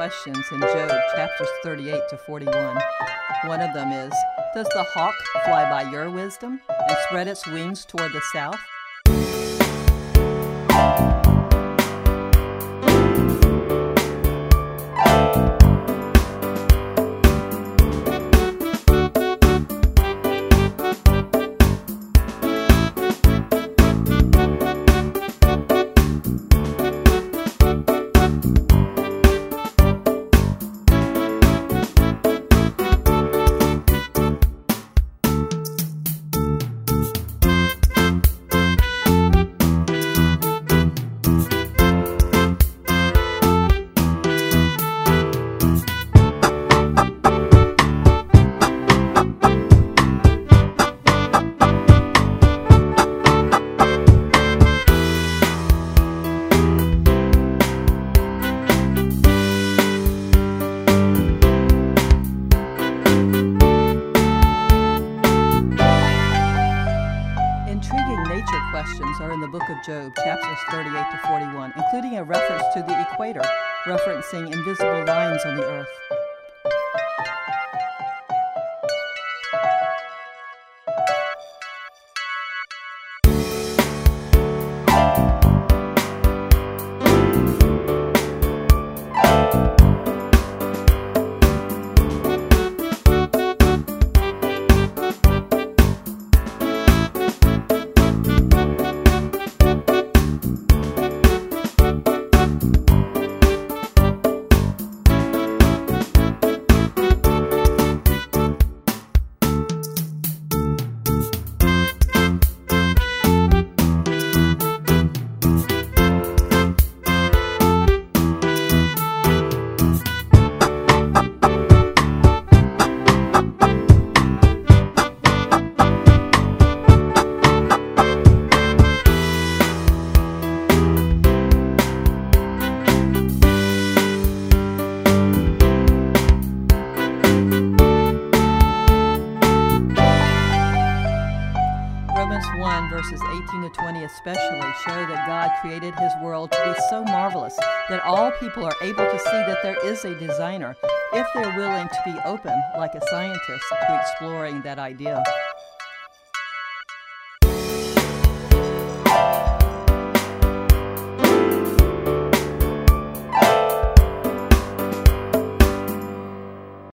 questions in Job chapters 38 to 41. One of them is, does the hawk fly by your wisdom and spread its wings toward the south? Questions are in the book of Job, chapters 38 to 41, including a reference to the equator, referencing invisible lines on the earth. Romans 1 verses 18 to 20 especially show that God created his world to be so marvelous that all people are able to see that there is a designer if they're willing to be open like a scientist to exploring that idea.